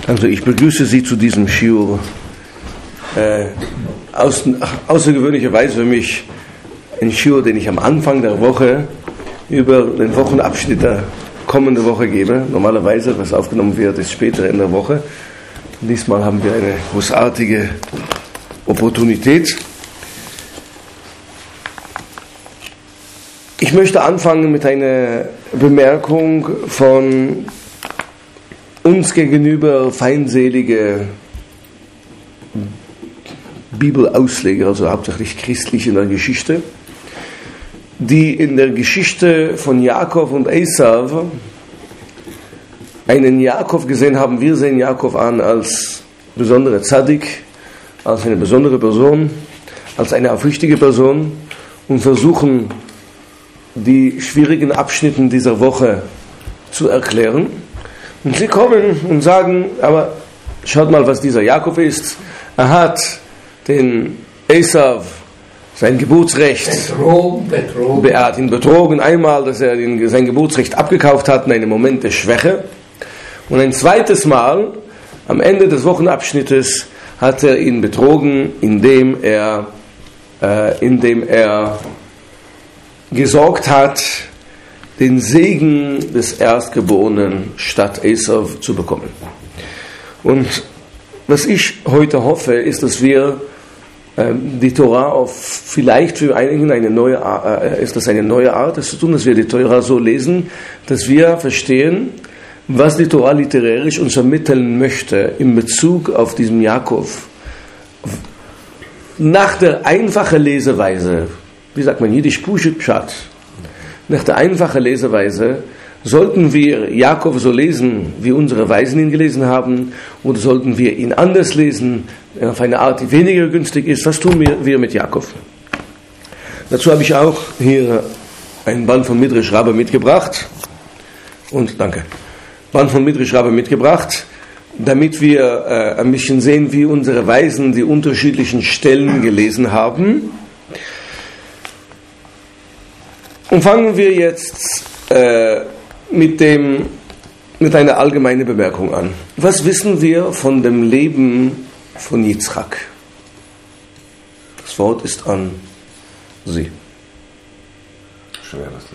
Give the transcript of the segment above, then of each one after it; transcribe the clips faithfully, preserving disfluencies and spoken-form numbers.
Also ich begrüße Sie zu diesem Shiur. Äh, aus, außergewöhnlicherweise für mich ein Shiur, den ich am Anfang der Woche über den Wochenabschnitt der kommenden Woche gebe. Normalerweise, was aufgenommen wird, ist später in der Woche. Diesmal haben wir eine großartige Opportunität. Ich möchte anfangen mit einer Bemerkung von uns gegenüber feindselige Bibelausleger, also hauptsächlich christlich in der Geschichte, die in der Geschichte von Jakob und Esav einen Jakob gesehen haben. Wir sehen Jakob an als besondere Tzadik, als eine besondere Person, als eine aufrichtige Person und versuchen, die schwierigen Abschnitte dieser Woche zu erklären. Und sie kommen und sagen, aber schaut mal, was dieser Jakob ist. Er hat den Esav sein Geburtsrecht, betrogen, betrogen. Er hat ihn betrogen, einmal, dass er ihn, sein Geburtsrecht abgekauft hat in einem Moment der Schwäche. Und ein zweites Mal, am Ende des Wochenabschnittes, hat er ihn betrogen, indem er, äh, indem er gesorgt hat, den Segen des Erstgeborenen statt Esav zu bekommen. Und was ich heute hoffe, ist, dass wir äh, die Torah auf vielleicht für einigen eine neue äh, ist das eine neue Art, es zu tun, dass wir die Torah so lesen, dass wir verstehen, was die Torah literarisch uns vermitteln möchte in Bezug auf diesen Jakob. Nach der einfachen Leseweise, wie sagt man, Jiddisch Pushet Pshat, nach der einfachen Leseweise, sollten wir Jakob so lesen, wie unsere Weisen ihn gelesen haben, oder sollten wir ihn anders lesen, auf eine Art, die weniger günstig ist? Was tun wir, wir mit Jakob? Dazu habe ich auch hier ein Band von Midrash Rabbah mitgebracht. Und danke. Band von Midrash Rabbah mitgebracht, damit wir äh, ein bisschen sehen, wie unsere Weisen die unterschiedlichen Stellen gelesen haben. Und fangen wir jetzt äh, mit, dem, mit einer allgemeinen Bemerkung an. Was wissen wir von dem Leben von Yitzchak? Das Wort ist an Sie. Schweres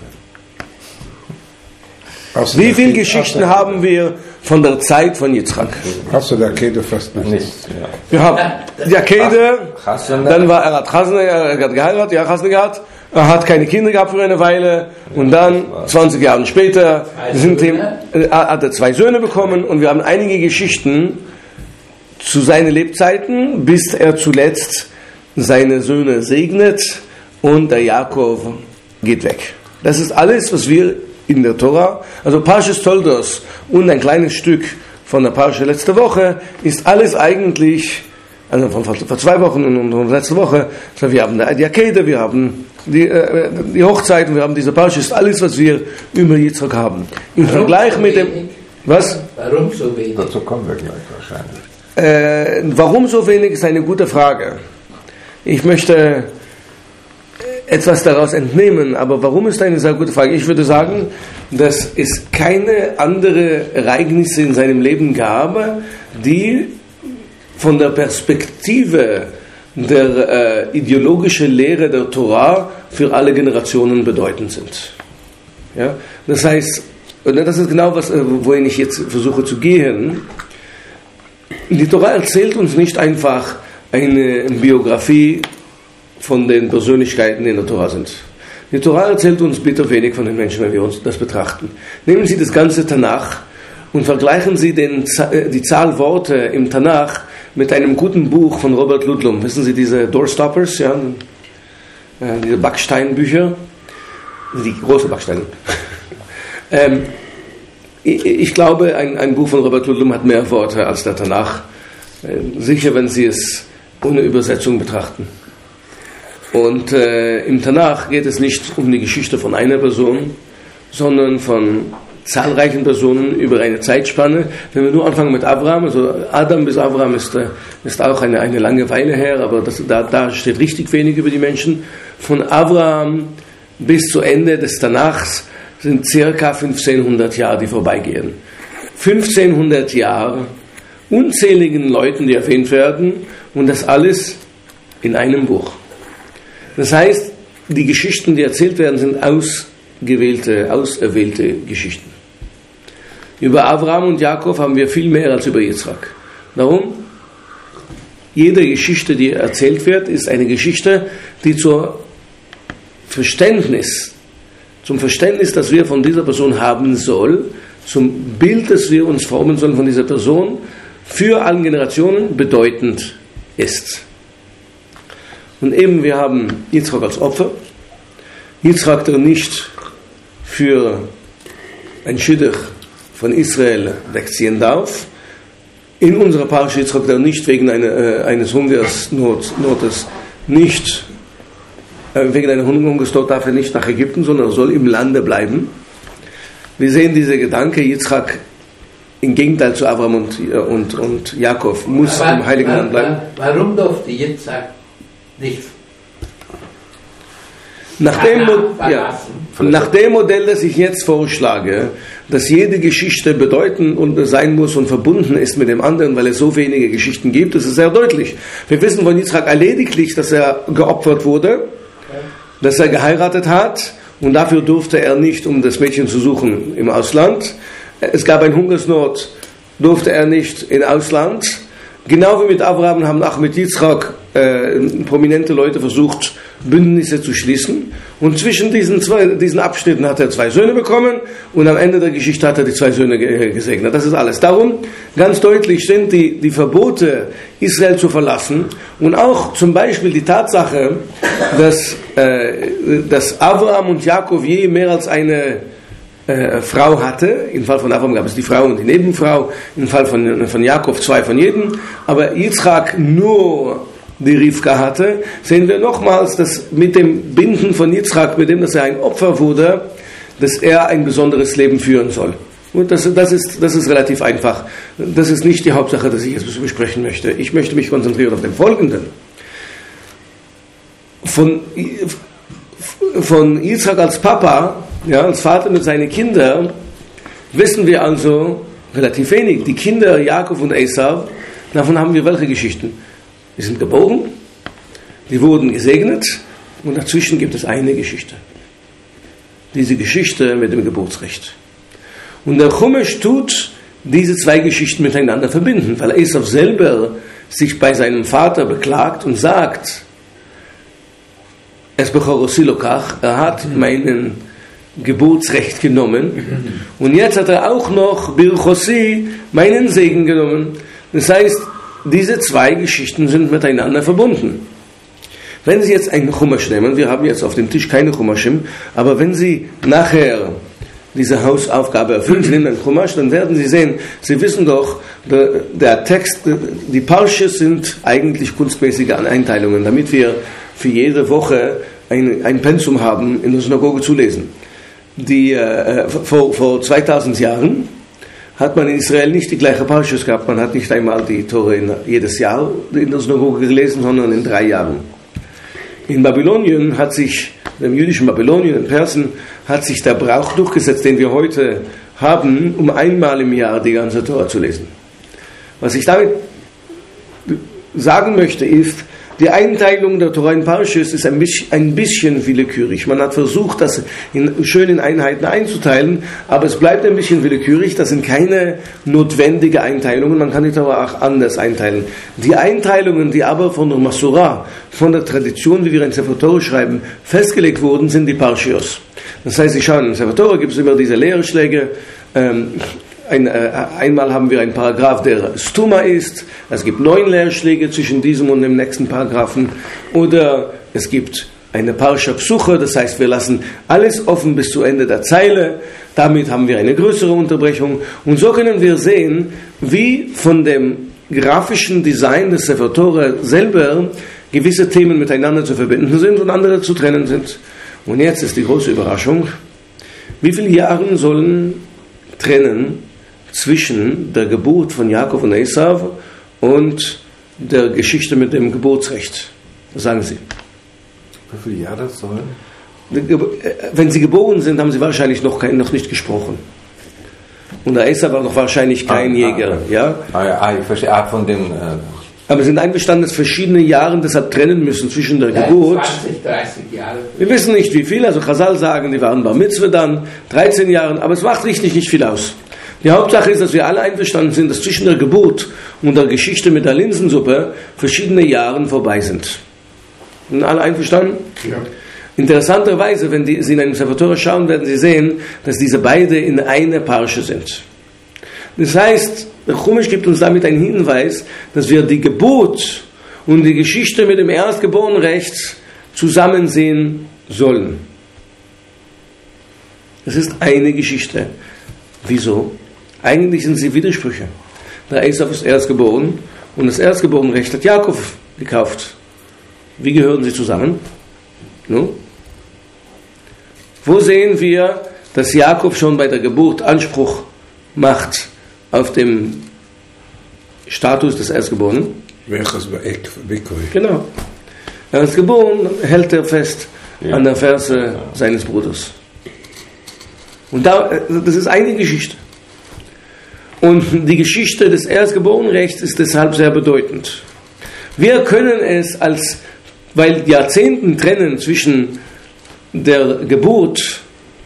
Leben. Wie viele Geschichten haben wir von der Zeit von Yitzchak? Hast du der Kede fast nicht? Nicht. Ja. Wir haben die Akede, dann war er hat Chasne, er hat geheiratet, ja Chasne gehabt, er hat keine Kinder gehabt für eine Weile und dann zwanzig Jahre später sind ihm, äh, hat er zwei Söhne bekommen und wir haben einige Geschichten zu seinen Lebzeiten, bis er zuletzt seine Söhne segnet und der Jakob geht weg. Das ist alles, was wir in der Torah, also Parshas Toldos und ein kleines Stück von der Parsha letzte Woche, ist alles eigentlich, also von vor zwei Wochen und, und letzte Woche, also wir haben die Akede, wir haben die, äh, die Hochzeiten, wir haben diese Parsha, ist alles, was wir über Yitzchak haben. Im Warum Vergleich so mit dem, was? Warum so wenig? Dazu kommen wir gleich wahrscheinlich. Äh, warum so wenig ist eine gute Frage. Ich möchte etwas daraus entnehmen, aber warum ist eine sehr gute Frage? Ich würde sagen, dass es keine andere Ereignisse in seinem Leben gab, die von der Perspektive der äh, ideologischen Lehre der Torah für alle Generationen bedeutend sind. Ja? Das heißt, und das ist genau was, wohin ich jetzt versuche zu gehen. Die Torah erzählt uns nicht einfach eine Biografie von den Persönlichkeiten, die in der Torah sind. Die Torah erzählt uns bitter wenig von den Menschen, wenn wir uns das betrachten. Nehmen Sie das ganze Tanach und vergleichen Sie den, die Zahl Worte im Tanach mit einem guten Buch von Robert Ludlum. Wissen Sie, diese Doorstoppers, ja, diese Backsteinbücher, die große Backsteine. ähm, ich, ich glaube, ein, ein Buch von Robert Ludlum hat mehr Worte als der Tanach. Äh, sicher, wenn Sie es ohne Übersetzung betrachten. Und äh, im Tanach geht es nicht um die Geschichte von einer Person, sondern von zahlreichen Personen über eine Zeitspanne. Wenn wir nur anfangen mit Abraham, also Adam bis Abraham ist, äh, ist auch eine, eine lange Weile her, aber das, da, da steht richtig wenig über die Menschen. Von Abraham bis zu Ende des Tanachs sind circa fünfzehnhundert Jahre, die vorbeigehen. fünfzehnhundert Jahre, unzähligen Leuten, die erwähnt werden, und das alles in einem Buch. Das heißt, die Geschichten, die erzählt werden, sind ausgewählte, auserwählte Geschichten. Über Abraham und Jakob haben wir viel mehr als über Yitzchak. Warum? Jede Geschichte, die erzählt wird, ist eine Geschichte, die zur Verständnis, zum Verständnis, das wir von dieser Person haben soll, zum Bild, das wir uns formen sollen von dieser Person, für alle Generationen bedeutend ist. Und eben, wir haben Yitzchak als Opfer. Yitzchak, der nicht für ein Shidduch von Israel wegziehen darf. In unserer Parasche Yitzchak, der nicht wegen einer, äh, eines Hungersnotes, nicht äh, wegen einer Hungersnot darf er nicht nach Ägypten, sondern er soll im Lande bleiben. Wir sehen diese Gedanke, Yitzchak im Gegenteil zu Abraham und, und, und Jakob muss aber, im Heiligen Land bleiben. Warum durfte Yitzchak nicht nach dem, ja, nach dem Modell, das ich jetzt vorschlage, dass jede Geschichte bedeutend und sein muss und verbunden ist mit dem anderen, weil es so wenige Geschichten gibt, das ist sehr deutlich. Wir wissen von Yitzchak lediglich, dass er geopfert wurde, dass er geheiratet hat, und dafür durfte er nicht, um das Mädchen zu suchen, im Ausland. Es gab eine Hungersnot, durfte er nicht im Ausland. Genau wie mit Abraham haben auch mit Yitzchak äh, prominente Leute versucht, Bündnisse zu schließen. Und zwischen diesen, zwei, diesen Abschnitten hat er zwei Söhne bekommen, und am Ende der Geschichte hat er die zwei Söhne gesegnet. Das ist alles. Darum, ganz deutlich sind die, die Verbote, Israel zu verlassen, und auch zum Beispiel die Tatsache, dass, äh, dass Abraham und Jakob je mehr als eine Äh, Frau hatte. Im Fall von Abraham gab es die Frau und die Nebenfrau, im Fall von, von Jakob zwei von jedem, aber Yitzchak nur die Rivka hatte, sehen wir nochmals, dass mit dem Binden von Yitzchak, mit dem, dass er ein Opfer wurde, dass er ein besonderes Leben führen soll. Und das, das, ist, das ist relativ einfach. Das ist nicht die Hauptsache, die ich jetzt besprechen möchte. Ich möchte mich konzentrieren auf den Folgenden. Von, von Yitzchak als Papa, ja, als Vater mit seinen Kindern, wissen wir also relativ wenig. Die Kinder Jakob und Esau, davon haben wir welche Geschichten? Die sind geboren, die wurden gesegnet, und dazwischen gibt es eine Geschichte. Diese Geschichte mit dem Geburtsrecht. Und der Chumash tut diese zwei Geschichten miteinander verbinden, weil Esau selber sich bei seinem Vater beklagt und sagt, es bechorosilokach, er hat meinen Geburtsrecht genommen, und jetzt hat er auch noch Birchosi, meinen Segen, genommen. Das heißt, diese zwei Geschichten sind miteinander verbunden. Wenn Sie jetzt einen Chumash nehmen, wir haben jetzt auf dem Tisch keine Chumashim, aber wenn Sie nachher diese Hausaufgabe erfüllen, Sie nehmen einen Chumash, dann werden Sie sehen, Sie wissen doch, der, der Text, die Parshas sind eigentlich kunstmäßige Einteilungen, damit wir für jede Woche ein, ein Pensum haben, in der Synagoge zu lesen. Die, äh, vor, vor zweitausend Jahren hat man in Israel nicht die gleiche Parshas gehabt. Man hat nicht einmal die Tore in, jedes Jahr in der Synagoge gelesen, sondern in drei Jahren. In Babylonien hat sich, im jüdischen Babylonien, in Persien, hat sich der Brauch durchgesetzt, den wir heute haben, um einmal im Jahr die ganze Tora zu lesen. Was ich damit sagen möchte, ist, die Einteilung der Torah in Parshas ist ein bisschen, ein bisschen willkürlich. Man hat versucht, das in schönen Einheiten einzuteilen, aber es bleibt ein bisschen willkürlich. Das sind keine notwendigen Einteilungen. Man kann die Torah auch anders einteilen. Die Einteilungen, die aber von der Masurah, von der Tradition, wie wir in Sefer Torah schreiben, festgelegt wurden, sind die Parshios. Das heißt, Sie schauen, in Sefer Torah gibt es immer diese Lehrschläge. Ähm, Ein, äh, einmal haben wir einen Paragraph, der Stuma ist. Es gibt neun Lehrschläge zwischen diesem und dem nächsten Paragraphen. Oder es gibt eine Parsha Psuche, das heißt, wir lassen alles offen bis zu Ende der Zeile. Damit haben wir eine größere Unterbrechung. Und so können wir sehen, wie von dem grafischen Design des Sefer Torah selber gewisse Themen miteinander zu verbinden sind und andere zu trennen sind. Und jetzt ist die große Überraschung. Wie viele Jahre sollen trennen zwischen der Geburt von Jakob und Esau und der Geschichte mit dem Geburtsrecht? Was sagen Sie? Wie viele Jahre das sollen? Wenn Sie geboren sind, haben Sie wahrscheinlich noch, kein, noch nicht gesprochen. Und der Esau war noch wahrscheinlich kein ah, Jäger. Ah, ja? Ah, ja, ah, ich verstehe. Ah, von den... Äh Aber wir sind einverstanden, dass verschiedene Jahre deshalb trennen müssen zwischen der Geburt. zwanzig, dreißig Jahre. Wir wissen nicht wie viel, also Chazal sagen, die waren Bar Mitzvah dann, dreizehn Jahren, aber es macht richtig nicht viel aus. Die Hauptsache ist, dass wir alle einverstanden sind, dass zwischen der Geburt und der Geschichte mit der Linsensuppe verschiedene Jahre vorbei sind. Sind alle einverstanden? Ja. Interessanterweise, wenn die, Sie in einem Sefer Torah schauen, werden Sie sehen, dass diese beide in einer Parsche sind. Das heißt, der Chumash gibt uns damit einen Hinweis, dass wir die Geburt und die Geschichte mit dem Erstgeborenrecht zusammen sehen sollen. Das ist eine Geschichte. Wieso? Eigentlich sind sie Widersprüche. Der Esau ist erstgeboren und das Erstgeborenrecht hat Jakob gekauft. Wie gehören sie zusammen? No? Wo sehen wir, dass Jakob schon bei der Geburt Anspruch macht auf den Status des Erstgeborenen? Genau. Er ist geboren, hält er fest ja. an der Ferse ja. seines Bruders. Und da, das ist eine Geschichte. Und die Geschichte des Erstgeborenrechts ist deshalb sehr bedeutend. Wir können es als, weil Jahrzehnten trennen zwischen der Geburt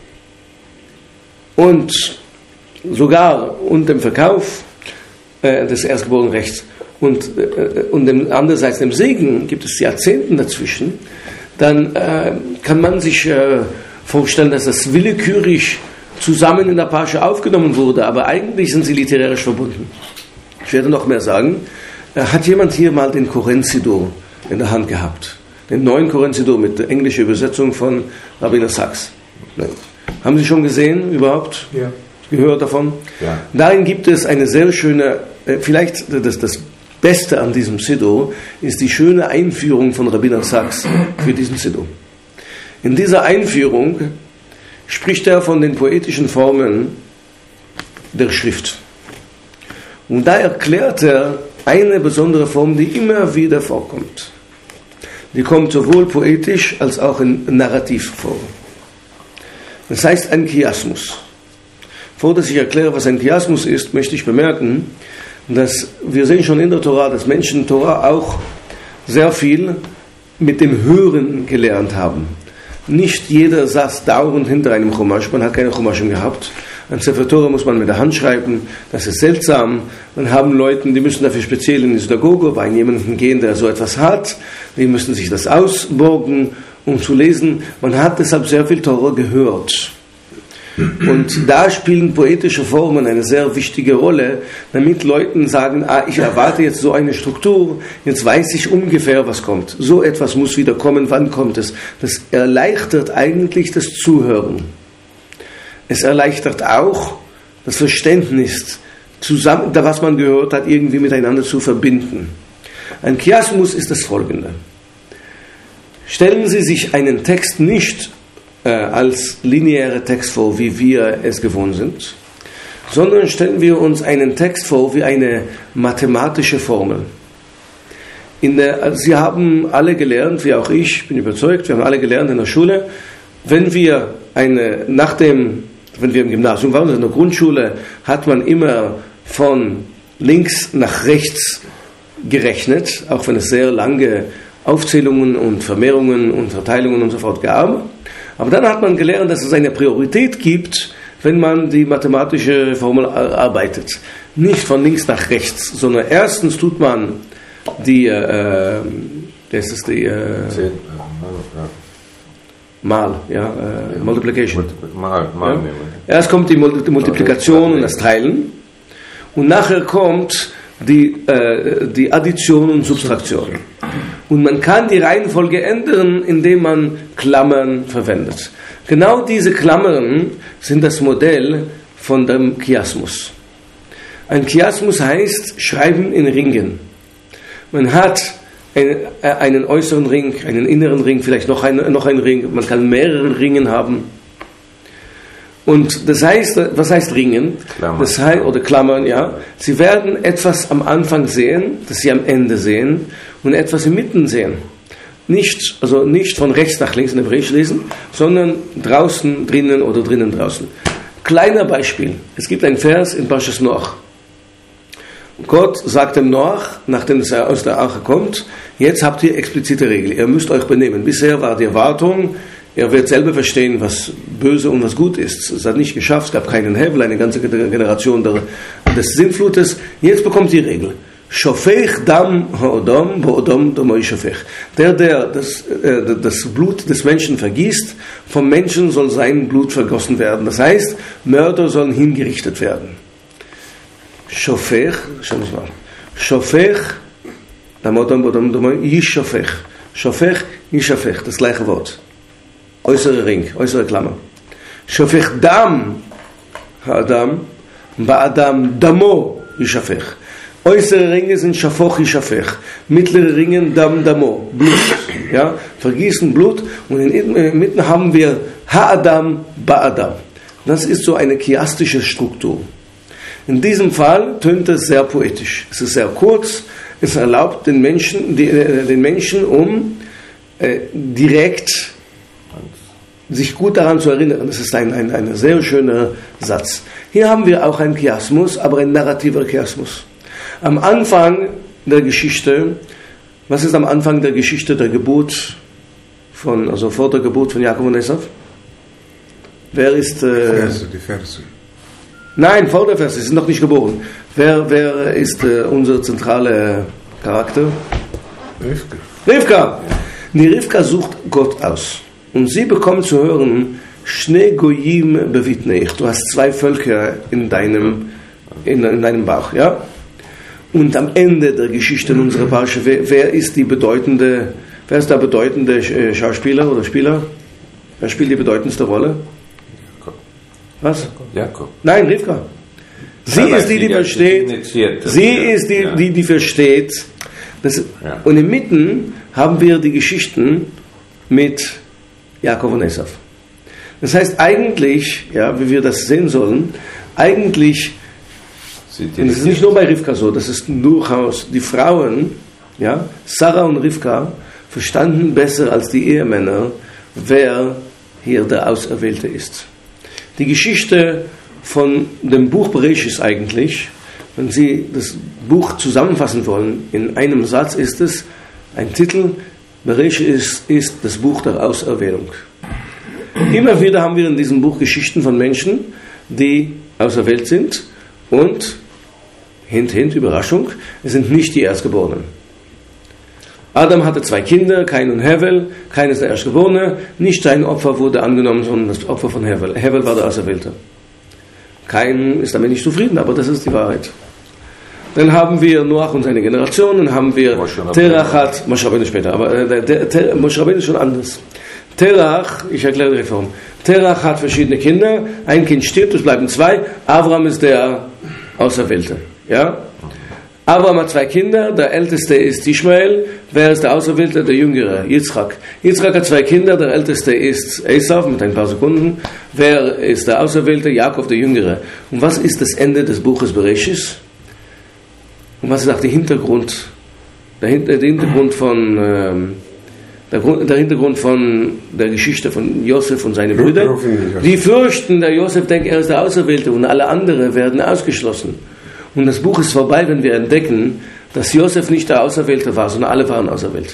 und sogar und dem Verkauf äh, des Erstgeborenrechts und, äh, und dem, andererseits dem Segen gibt es Jahrzehnten dazwischen, dann äh, kann man sich äh, vorstellen, dass das willkürlich zusammen in der Parsche aufgenommen wurde, aber eigentlich sind sie literarisch verbunden. Ich werde noch mehr sagen. Äh, hat jemand hier mal den Koren-Siddur in der Hand gehabt? Den neuen Koren-Siddur mit der englischen Übersetzung von Rabbiner Sachs. Nein. Haben Sie schon gesehen überhaupt? Ja. Gehört davon? Ja. Darin gibt es eine sehr schöne, vielleicht das, das Beste an diesem Siddur ist die schöne Einführung von Rabbiner Sachs für diesen Siddur. In dieser Einführung spricht er von den poetischen Formen der Schrift. Und da erklärt er eine besondere Form, die immer wieder vorkommt. Die kommt sowohl poetisch als auch in narrativ vor. Das heißt ein Chiasmus. Bevor dass ich erkläre, was ein Chiasmus ist, möchte ich bemerken, dass wir sehen schon in der Torah, dass Menschen in Torah auch sehr viel mit dem Hören gelernt haben. Nicht jeder saß dauernd hinter einem Chumash, man hat keine Chumaschen gehabt. Ein Sefer Torah muss man mit der Hand schreiben, das ist seltsam. Man haben Leute, die müssen dafür speziell in die Synagoge bei jemandem gehen, der so etwas hat. Die müssen sich das ausborgen, um zu lesen. Man hat deshalb sehr viel Torah gehört. Und da spielen poetische Formen eine sehr wichtige Rolle, damit Leuten sagen, ah, ich erwarte jetzt so eine Struktur, jetzt weiß ich ungefähr, was kommt. So etwas muss wieder kommen, wann kommt es? Das erleichtert eigentlich das Zuhören. Es erleichtert auch das Verständnis, zusammen, was man gehört hat, irgendwie miteinander zu verbinden. Ein Chiasmus ist das Folgende. Stellen Sie sich einen Text nicht äh, als lineare Text vor, wie wir es gewohnt sind, sondern stellen wir uns einen Text vor wie eine mathematische Formel. In der, Sie haben alle gelernt, wie auch ich, bin überzeugt, wir haben alle gelernt in der Schule, wenn wir eine, nach dem, wenn wir im Gymnasium waren, in der Grundschule, hat man immer von links nach rechts gerechnet, auch wenn es sehr lange Aufzählungen und Vermehrungen und Verteilungen und so fort gab. Aber dann hat man gelernt, dass es eine Priorität gibt, wenn man die mathematische Formel arbeitet. Nicht von links nach rechts, sondern erstens tut man die, äh, das ist die, äh, Mal, ja, äh, Multiplication. Mal, mal, ja. Erst kommt die Multiplikation und das Teilen und nachher kommt die, äh, die Addition und Subtraktion. Und man kann die Reihenfolge ändern, indem man Klammern verwendet. Genau diese Klammern sind das Modell von dem Chiasmus. Ein Chiasmus heißt Schreiben in Ringen. Man hat einen, äh, einen äußeren Ring, einen inneren Ring, vielleicht noch, ein, noch einen Ring. Man kann mehrere Ringen haben. Und das heißt, was heißt Ringen? Klammern. Das heißt, oder Klammern, ja. Sie werden etwas am Anfang sehen, das Sie am Ende sehen, und etwas im Mitten sehen. Nicht, also nicht von rechts nach links in Hebräisch lesen, sondern draußen, drinnen oder drinnen, draußen. Kleiner Beispiel. Es gibt ein Vers in Parshas Noach. Gott sagt dem Noach, nachdem er aus der Arche kommt, jetzt habt ihr explizite Regeln. Ihr müsst euch benehmen. Bisher war die Erwartung, er wird selber verstehen, was böse und was gut ist. Es hat nicht geschafft, es gab keinen Hevel, eine ganze Generation der, des Sintflutes. Jetzt bekommt die Regel. Shofech dam ha'odom, bo'odom domoi shofech. Der, der das, äh, das Blut des Menschen vergießt, vom Menschen soll sein Blut vergossen werden. Das heißt, Mörder sollen hingerichtet werden. Shofech, schau mal. Shofech dam ha'odom, bo'odom domoi yishofech. Shofech, yishofech, das gleiche Wort. Äußere Ring, äußere Klammer. Shofech dam ha'adam, ba'adam damo yishofech. Äußere Ringe sind Shafoch, Shafech. Mittlere Ringe, Dam, Damo. Blut. Ja? Vergießen Blut. Und in der Mitte haben wir Ha-Adam, Ba-Adam. Das ist so eine chiastische Struktur. In diesem Fall tönt es sehr poetisch. Es ist sehr kurz. Es erlaubt den Menschen, die, äh, den Menschen um äh, direkt sich gut daran zu erinnern. Das ist ein, ein, ein sehr schöner Satz. Hier haben wir auch einen Chiasmus, aber ein narrativer Chiasmus. Am Anfang der Geschichte, was ist am Anfang der Geschichte der Geburt von, also vor der Geburt von Jakob und Esav? Wer ist? Äh, die Verse, die Verse. Nein, vor der Verse, sie sind noch nicht geboren. Wer, wer ist äh, unser zentraler Charakter? Rivka. Rivka. Die Rivka sucht Gott aus und sie bekommt zu hören: Shne goyim bevitneich. Du hast zwei Völker in deinem in, in deinem Bauch, ja? Und am Ende der Geschichte in unserer Parsche, wer, wer ist die bedeutende, wer ist der bedeutende Schauspieler oder Spieler? Wer spielt die bedeutendste Rolle? Jakob. Was? Jakob. Nein, Rivka. Sie Ja, ist die, die sie versteht. initiiert. Sie ist die, Ja. die, die versteht. Das, Ja. Und im Mitten haben wir die Geschichten mit Jakob und Esav. Das heißt eigentlich, ja, wie wir das sehen sollen, eigentlich. Und es ist nicht nur bei Rivka so, das ist durchaus die Frauen, ja, Sarah und Rivka, verstanden besser als die Ehemänner, wer hier der Auserwählte ist. Die Geschichte von dem Buch Bereshis eigentlich, wenn Sie das Buch zusammenfassen wollen, in einem Satz ist es ein Titel: Bereshis ist, ist das Buch der Auserwählung. Immer wieder haben wir in diesem Buch Geschichten von Menschen, die auserwählt sind und Hint, hint, Überraschung, es sind nicht die Erstgeborenen. Adam hatte zwei Kinder, Kain und Hevel. Kain ist der Erstgeborene. Nicht sein Opfer wurde angenommen, sondern das Opfer von Hevel. Hevel war der Auserwählte. Kain ist damit nicht zufrieden, aber das ist die Wahrheit. Dann haben wir Noach und seine Generation, dann haben wir Terach hat, Moshe Rabbeinu später, aber äh, der, der, Moshe Rabbeinu ist schon anders. Terach, ich erkläre die Reform. Terach hat verschiedene Kinder, ein Kind stirbt, es bleiben zwei. Avram ist der Auserwählte. Ja? Abraham hat zwei Kinder, der älteste ist Ishmael. Wer ist der Auserwählte? Der Jüngere, Yitzchak. Yitzchak hat zwei Kinder, der älteste ist Esav, mit ein paar Sekunden. Wer ist der Auserwählte? Jakob, der Jüngere. Und was ist das Ende des Buches Bereshis? Und was ist auch der Hintergrund? Der, der Hintergrund von ähm, der, Grund, der Hintergrund von der Geschichte von Josef und seinen Brüdern. Die fürchten, der Josef denkt, er ist der Auserwählte und alle anderen werden ausgeschlossen. Und das Buch ist vorbei, wenn wir entdecken, dass Josef nicht der Auserwählte war, sondern alle waren auserwählt.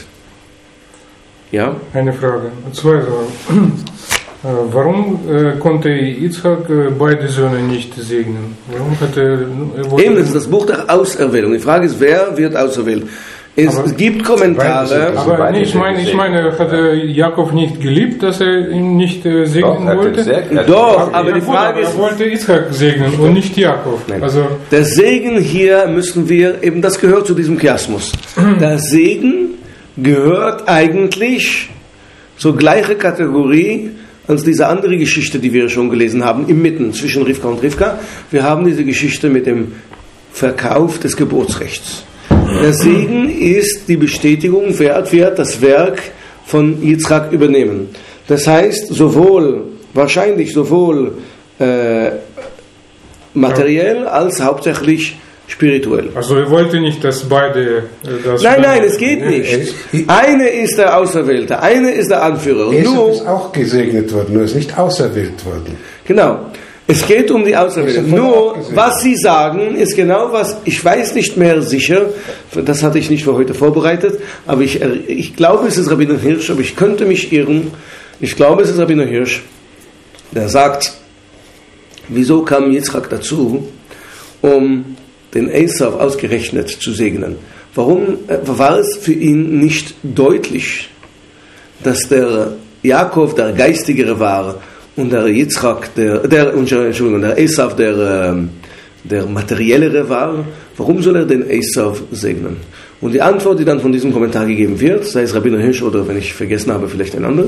Ja? Eine Frage. Zwei Fragen. Warum äh, konnte Yitzchak äh, beide Söhne nicht segnen? Warum hat er, er Eben, das ist das Buch der Auserwählung. Die Frage ist, wer wird auserwählt? Es Aber gibt Kommentare. Aber nee, ich meine, ich meine, hat er Jakob nicht geliebt, dass er ihn nicht äh, segnen Doch, wollte? sehr, Doch, aber Ja, die gut, Frage aber ist, er wollte Yitzchak segnen und nicht Jakob. Nein. Also der Segen hier müssen wir, eben das gehört zu diesem Chiasmus. Der Segen gehört eigentlich zur gleichen Kategorie als diese andere Geschichte, die wir schon gelesen haben, im Mitten zwischen Rivka und Rivka. Wir haben diese Geschichte mit dem Verkauf des Geburtsrechts. Der Segen ist die Bestätigung, wer wird das Werk von Yitzchak übernehmen. Das heißt, sowohl, wahrscheinlich sowohl äh, materiell als hauptsächlich spirituell. Also er wollte nicht, dass beide äh, das... Nein, nein, es geht nicht. Eine ist der Auserwählte, eine ist der Anführer. Und Esau nur, ist auch gesegnet worden, nur ist nicht auserwählt worden. genau. Es geht um die Auserwählung. Nur, was Sie sagen, ist genau was, ich weiß nicht mehr sicher, das hatte ich nicht für heute vorbereitet, aber ich, ich glaube, es ist Rabbiner Hirsch, aber ich könnte mich irren. Ich glaube, es ist Rabbiner Hirsch, der sagt, wieso kam Yitzchak dazu, um den Esav ausgerechnet zu segnen? Warum war es für ihn nicht deutlich, dass der Jakob der Geistigere war und der Yitzchak, der, der, Entschuldigung, der Esav der, der Materiellere war? Warum soll er den Esav segnen? Und die Antwort, die dann von diesem Kommentar gegeben wird, sei es Rabbiner Hirsch oder wenn ich vergessen habe, vielleicht ein anderer,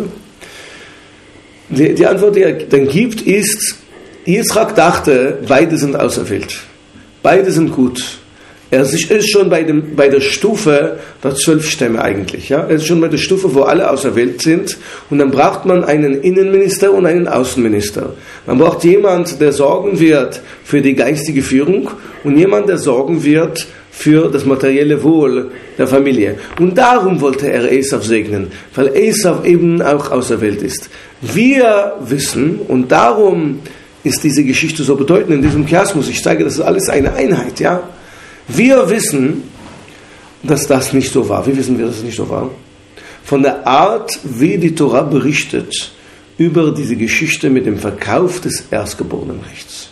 die, die Antwort, die er dann gibt, ist, Yitzchak dachte, beide sind auserwählt. Beide sind gut. Er ist schon bei, dem, bei der Stufe der zwölf Stämme eigentlich. Ja? Er ist schon bei der Stufe, wo alle auserwählt sind. Und dann braucht man einen Innenminister und einen Außenminister. Man braucht jemanden, der sorgen wird für die geistige Führung und jemand, der sorgen wird für das materielle Wohl der Familie. Und darum wollte er Esav segnen, weil Esav eben auch auserwählt ist. Wir wissen, und darum ist diese Geschichte so bedeutend in diesem Chiasmus, ich zeige, das ist alles eine Einheit, ja. Wir wissen, dass das nicht so war. Wie wissen wir, dass es nicht so war? Von der Art, wie die Torah berichtet über diese Geschichte mit dem Verkauf des Erstgeborenenrechts.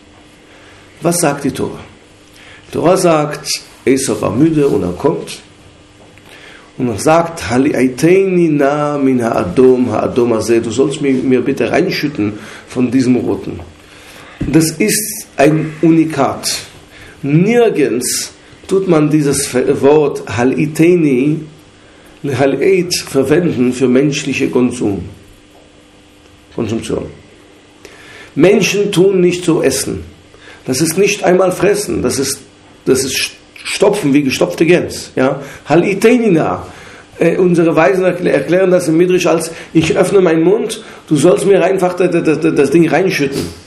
Was sagt die Torah? Die Torah sagt, Esav war müde und er kommt. Und er sagt, Hali'aiteini na min ha'adom ha'adom hazeh, du sollst mir, mir bitte reinschütten von diesem Roten. Das ist ein Unikat. Nirgends tut man dieses Wort Hali'aiteini, Hali'ait verwenden für menschliche Konsum, Konsumtion. Menschen tun nicht so essen. Das ist nicht einmal fressen, das ist, das ist Stopfen wie gestopfte Gänse. Ja? Hali'aiteini na. Äh, unsere Weisen erklären das im Midrash als, ich öffne meinen Mund, du sollst mir einfach das, das, das Ding reinschütten.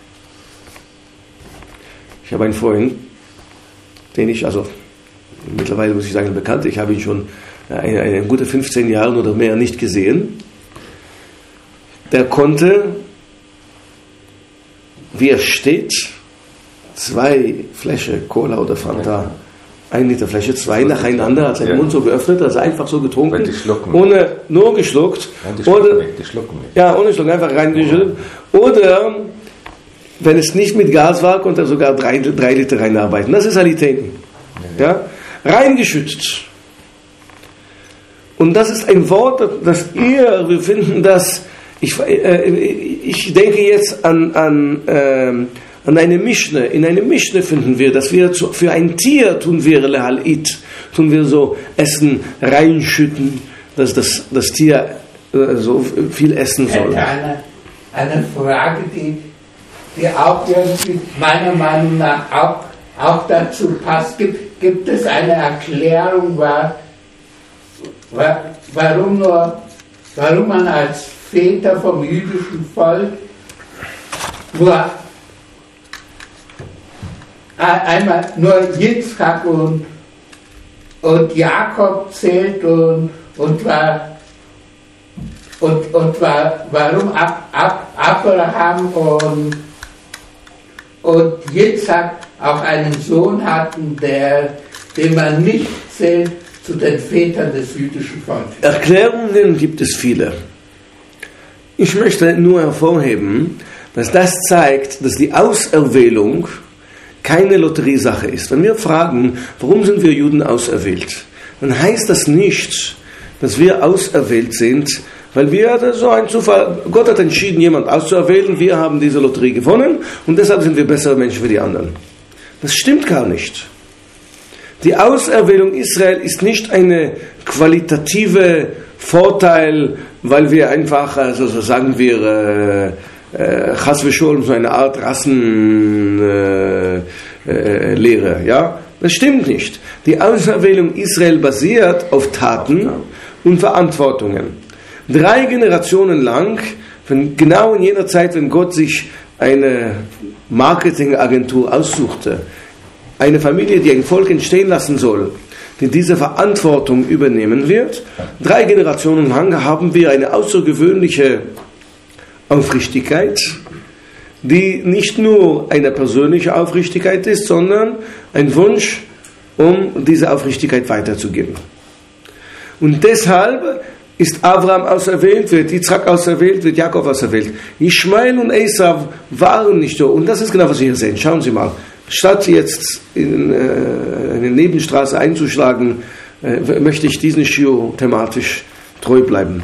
Ich habe einen Freund, den ich, also mittlerweile muss ich sagen, bekannt, ich habe ihn schon eine, eine gute fünfzehn Jahre oder mehr nicht gesehen. Der konnte, wie er steht, zwei Fläschchen Cola oder Fanta, ein Liter Fläche, zwei nacheinander, hat seinen ja. Mund so geöffnet, also einfach so getrunken, ohne, nur geschluckt, ja, die schlucken oder, nicht, die schlucken nicht. Ja, ohne Schlucken, einfach reingeschüttet, oder wenn es nicht mit Gas war, konnte er sogar drei, drei Liter reinarbeiten. Das ist Hali'aiteini. Ja? Reingeschüttet. Und das ist ein Wort, das ihr, wir finden das, ich, äh, ich denke jetzt an, an, äh, an eine Mischne. In eine Mischne finden wir, dass wir zu, für ein Tier tun wir Lehal'it, tun wir so Essen reinschütten, dass das, das Tier äh, so viel essen soll. Eine, eine Frage, die die auch irgendwie meiner Meinung nach auch, auch dazu passt. Gibt, gibt es eine Erklärung, war, war, warum, nur, warum man als Väter vom jüdischen Volk nur einmal nur Yitzchak und, und Jakob zählt und, und war und, und war, warum Ab, Ab, Abraham und und Yitzchak auch einen Sohn hatten, der, den man nicht zählt zu den Vätern des jüdischen Volkes. Erklärungen gibt es viele. Ich möchte nur hervorheben, dass das zeigt, dass die Auserwählung keine Lotteriesache ist. Wenn wir fragen, warum sind wir Juden auserwählt, dann heißt das nicht, dass wir auserwählt sind, weil wir, das ist so ein Zufall, Gott hat entschieden, jemand auszuerwählen, wir haben diese Lotterie gewonnen und deshalb sind wir bessere Menschen wie die anderen. Das stimmt gar nicht. Die Auserwählung Israel ist nicht eine qualitative Vorteil, weil wir einfach, also so sagen wir, äh, Chas v'Sholom, so eine Art Rassenlehre, äh, äh, Lehre, ja? Das stimmt nicht. Die Auserwählung Israel basiert auf Taten und Verantwortungen. Drei Generationen lang, wenn, genau in jener Zeit, wenn Gott sich eine Marketingagentur aussuchte, eine Familie, die ein Volk entstehen lassen soll, die diese Verantwortung übernehmen wird, drei Generationen lang haben wir eine außergewöhnliche Aufrichtigkeit, die nicht nur eine persönliche Aufrichtigkeit ist, sondern ein Wunsch, um diese Aufrichtigkeit weiterzugeben. Und deshalb ist Abraham auserwählt, wird Yitzchak auserwählt, wird Jakob auserwählt. Ishmael und Esav waren nicht so. Und das ist genau, was wir hier sehen. Schauen Sie mal. Statt jetzt in äh, eine Nebenstraße einzuschlagen, äh, möchte ich diesen Shiur thematisch treu bleiben.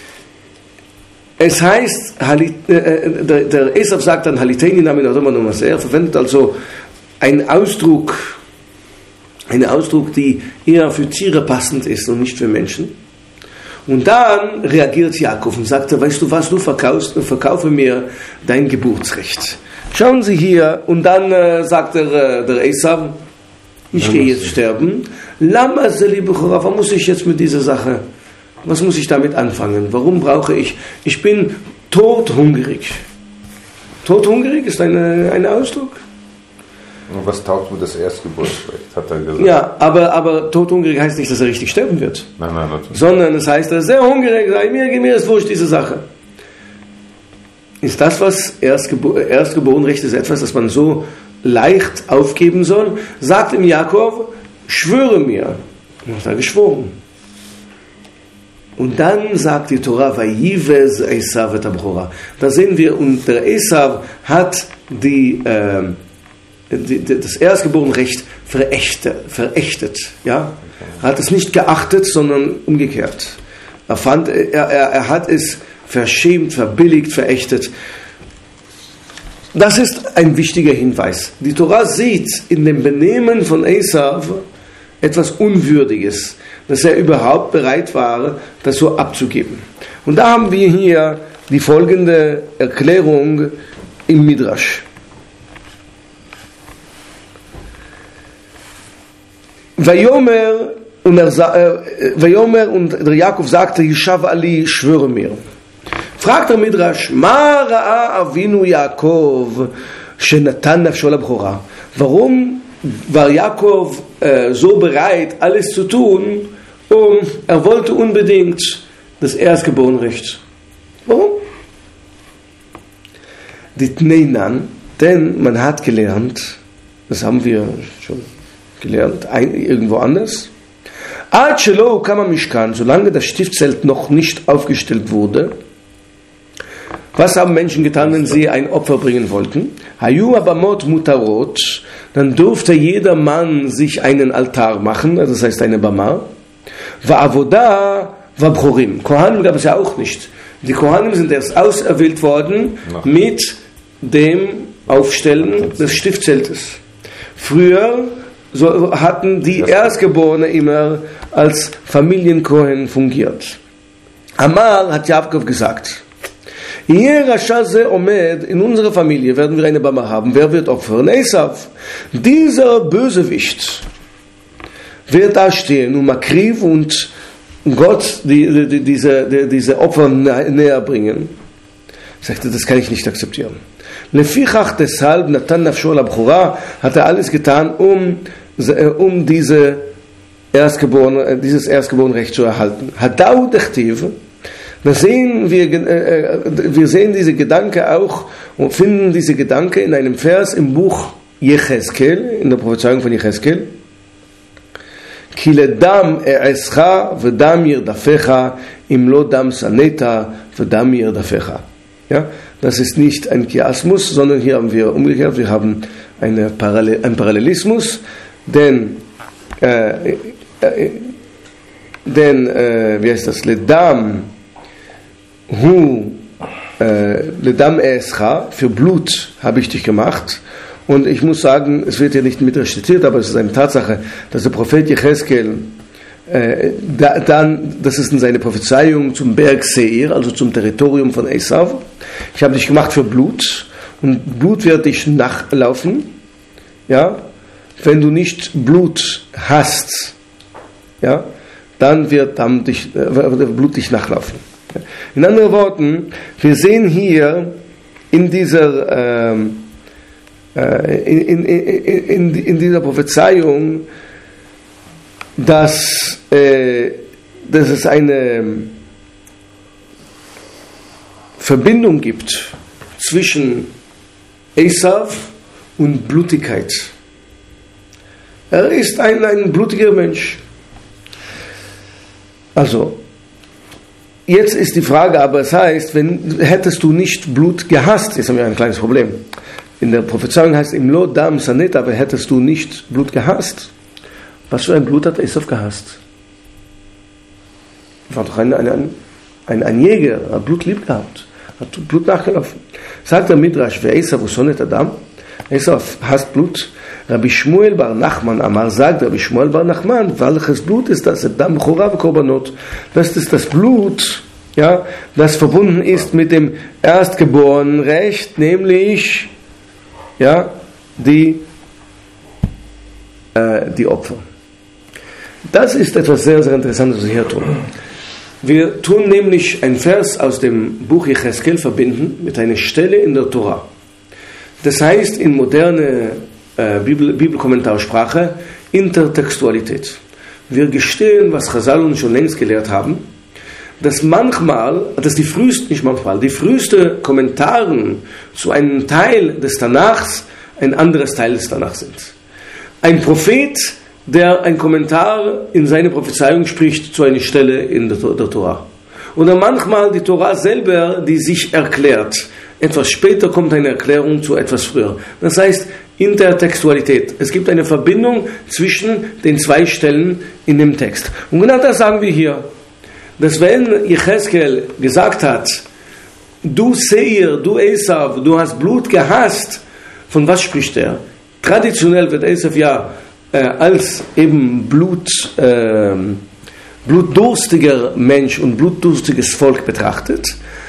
Es heißt, äh, der, der Esav sagt dann, Haliteini Namin Adama Nomas. Er verwendet also einen Ausdruck, einen Ausdruck, die eher für Tiere passend ist und nicht für Menschen. Und dann reagiert Jakob und sagt, weißt du was, du verkaufst, verkaufe mir dein Geburtsrecht. Schauen Sie hier, und dann äh, sagt der, der Esav, ich ja, gehe jetzt sterben. Lama Zeli Bechora, was muss ich jetzt mit dieser Sache, was muss ich damit anfangen? Warum brauche ich, ich bin todhungrig. Todhungrig ist eine, ein Ausdruck. Und was taugt mir das Erstgeburtsrecht, hat er gesagt. Ja, aber, aber todhungrig heißt nicht, dass er richtig sterben wird. Nein, nein, natürlich. Sondern es heißt, er ist sehr hungrig, mir, mir ist wurscht diese Sache. Ist das, was Erstgebor- Erstgeborenrecht ist, etwas, das man so leicht aufgeben soll? Sagt ihm Jakob, schwöre mir. Und hat er geschworen. Und dann sagt die Torah, Vayivez Esav et Abchora. Da sehen wir, und der Esav hat die, äh, die, die, das Erstgeborenrecht verächtet, verächtet, ja? Er hat es nicht geachtet, sondern umgekehrt. Er fand, er, er, er hat es verschämt, verbilligt, verächtet. Das ist ein wichtiger Hinweis. Die Torah sieht in dem Benehmen von Esav etwas Unwürdiges, dass er überhaupt bereit war, das so abzugeben. Und da haben wir hier die folgende Erklärung im Midrash. Vayomer und, er, äh, Vayomer und der Jakob sagte, Yishav Ali, schwöre mir. Fragt der Midrash, Ma ra'a Avinu Yaakov shenatan nafsho labchora. Warum war Jakob äh, so bereit, alles zu tun, um, er wollte unbedingt das Erstgeborenrecht. Warum? Ditneinan, denn man hat gelernt, das haben wir schon gelernt, ein, irgendwo anders, Ad shelo kama mishkan, solange das Stiftzelt noch nicht aufgestellt wurde. Was haben Menschen getan, wenn sie ein Opfer bringen wollten? Hayu abamot mutarot, dann durfte jeder Mann sich einen Altar machen, also das heißt eine Bama. Va avoda va bchorim. Kohanim gab es ja auch nicht. Die Kohanim sind erst auserwählt worden mit dem Aufstellen des Stiftzeltes. Früher so hatten die Erstgeborene immer als Familienkohen fungiert. Amar hat Jakob gesagt, in unserer Familie werden wir eine Bama haben. Wer wird opfern? Esav. Dieser Bösewicht wird da stehen und Makriv und Gott die, die, diese, die, diese Opfer näher bringen. Ich sagte, das kann ich nicht akzeptieren. Lefichach deshalb Natan Nafsho Labchora hat er alles getan, um, um diese Erstgeborene, dieses Erstgeborenrecht zu erhalten. Hadau Dechtiv. Da sehen wir, äh, wir sehen diese Gedanke auch und finden diese Gedanke in einem Vers im Buch Yecheskel, in der Prophezeiung von Yecheskel. Ki ledam e'escha v'dam yirdafecha im lo dam saneta v'dam yirdafecha. Ja, das ist nicht ein Chiasmus, sondern hier haben wir umgekehrt, wir haben eine Parallel, einen Parallelismus, denn äh, äh, denn äh, wie heißt das? Ledam Hu Ledam Escha, für Blut habe ich dich gemacht. Und ich muss sagen, es wird ja nicht mit rezitiert, aber es ist eine Tatsache, dass der Prophet Yecheskel äh, da, dann, das ist in seine Prophezeiung zum Berg Seir, also zum Territorium von Esav. Ich habe dich gemacht für Blut und Blut wird dich nachlaufen. Ja, wenn du nicht Blut hast, ja, dann wird dann dich, äh, Blut dich nachlaufen. In anderen Worten, wir sehen hier in dieser, ähm, äh, in, in, in, in, in dieser Prophezeiung, dass, äh, dass es eine Verbindung gibt zwischen Esav und Blutigkeit. Er ist ein, ein blutiger Mensch. Also, jetzt ist die Frage, aber es heißt, wenn, hättest du nicht Blut gehasst, jetzt haben wir ein kleines Problem. In der Prophezeiung heißt im Lo Dam Sanet, aber hättest du nicht Blut gehasst. Was für ein Blut hat Esav gehasst? Er war doch ein, ein, ein, ein Jäger, hat Blut lieb gehabt, hat Blut nachgelaufen. Sagt der Midrash, wer Esav usonet Adam, Esav hasst Blut. Rabbi Shmuel bar Nachman Amar sagt, Rabbi Shmuel bar Nachman, welches Blut ist das? Adam Chora v'Korbanot. Das ist das Blut, ja, das verbunden ist mit dem Erstgeborenenrecht, nämlich ja, die, äh, die Opfer. Das ist etwas sehr, sehr Interessantes, was wir hier tun. Wir tun nämlich einen Vers aus dem Buch Jecheskel verbinden mit einer Stelle in der Tora. Das heißt in moderne äh, Bibel, Bibelkommentarsprache Intertextualität. Wir gestehen, was Chazal uns schon längst gelehrt haben, dass manchmal, dass die frühesten, nicht manchmal, die frühesten Kommentaren zu einem Teil des Tanachs ein anderes Teil des Tanachs sind. Ein Prophet, der ein Kommentar in seine Prophezeiung spricht zu einer Stelle in der, der Tora. Oder manchmal die Tora selber, die sich erklärt. Etwas später kommt eine Erklärung zu etwas früher. Das heißt Intertextualität. Es gibt eine Verbindung zwischen den zwei Stellen in dem Text. Und genau das sagen wir hier. Dass wenn Jecheskel gesagt hat, du Seir, du Esav, du hast Blut gehasst, von was spricht er? Traditionell wird Esav ja äh, als eben Blut, äh, blutdurstiger Mensch und blutdurstiges Volk betrachtet.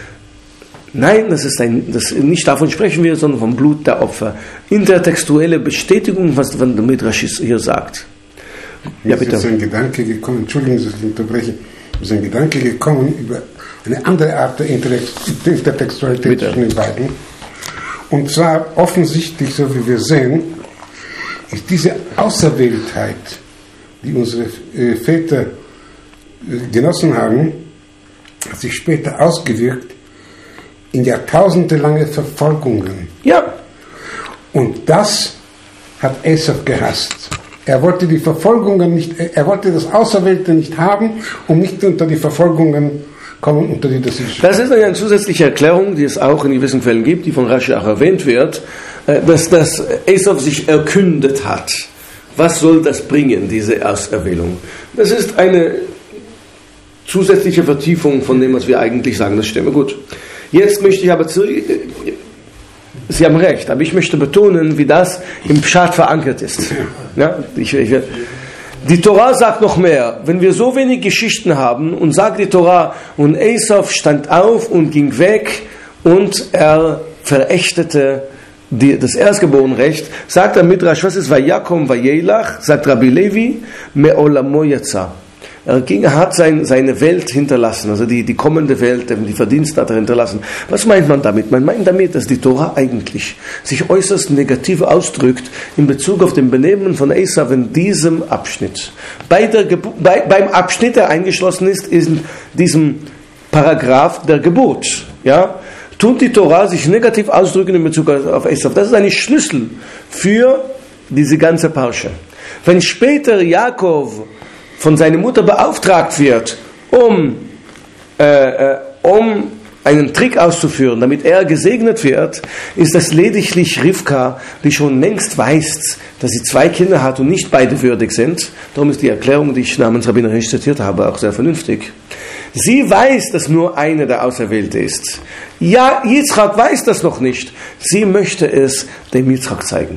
Nein, das ist ein, das, nicht davon sprechen wir, sondern vom Blut der Opfer. Intertextuelle Bestätigung, was der Midrash hier sagt. Mir ja, bitte. Ist ein Gedanke gekommen, Entschuldigung, dass ich unterbreche, mir ist ein Gedanke gekommen über eine andere Art der Intertextualität bitte. Zwischen den beiden. Und zwar offensichtlich, so wie wir sehen, ist diese Auserwähltheit, die unsere Väter genossen haben, hat sich später ausgewirkt in jahrtausendelange Verfolgungen. Ja. Und das hat Esav gehasst. Er wollte die Verfolgungen nicht, er wollte das Auserwählte nicht haben, um nicht unter die Verfolgungen kommen, unter die das ist. Das ist eine zusätzliche Erklärung, die es auch in gewissen Quellen gibt, die von Rashi auch erwähnt wird, dass das Esav sich erkündet hat. Was soll das bringen, diese Auserwählung? Das ist eine zusätzliche Vertiefung von dem, was wir eigentlich sagen. Das stimmt. Gut. Jetzt möchte ich aber zu, Sie haben recht, aber ich möchte betonen, wie das im Pshat verankert ist. Ja, ich, ich, die Torah sagt noch mehr. Wenn wir so wenig Geschichten haben und sagt die Torah, und Esav stand auf und ging weg und er verächtete die, das Erstgeborenrecht, sagt der Midrash, was ist Vayakom Vayelach, sagt Rabbi Levi, Me'olamo yatsa. Er ging, er hat sein, seine Welt hinterlassen, also die, die kommende Welt, die Verdienste hat er hinterlassen. Was meint man damit? Man meint damit, dass die Tora eigentlich sich äußerst negativ ausdrückt in Bezug auf den Benehmen von Esav in diesem Abschnitt. Bei der Gebu- bei, beim Abschnitt, der eingeschlossen ist, ist in diesem Paragraph der Geburt. Ja? Tut die Tora sich negativ ausdrücken in Bezug auf Esav. Das ist ein Schlüssel für diese ganze Parsche. Wenn später Jakob von seiner Mutter beauftragt wird, um, äh, um einen Trick auszuführen, damit er gesegnet wird, ist das lediglich Rivka, die schon längst weiß, dass sie zwei Kinder hat und nicht beide würdig sind. Darum ist die Erklärung, die ich namens Rabbiner Hirsch zitiert habe, auch sehr vernünftig. Sie weiß, dass nur eine der Auserwählte ist. Ja, Yitzchak weiß das noch nicht. Sie möchte es dem Yitzchak zeigen.